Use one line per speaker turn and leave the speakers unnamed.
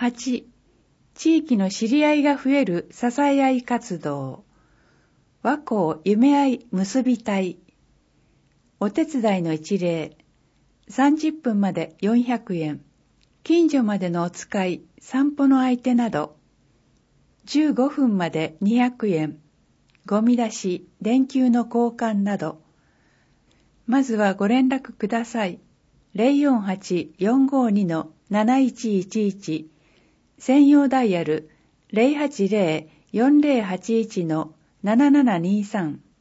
8、地域の知り合いが増える支え合い活動。和光夢合い結び隊。お手伝いの一例。30分まで400円。近所までのお使い、散歩の相手など。15分まで200円。ゴミ出し、電球の交換など。まずはご連絡ください。048-452-7111。専用ダイヤル 080-4081-7723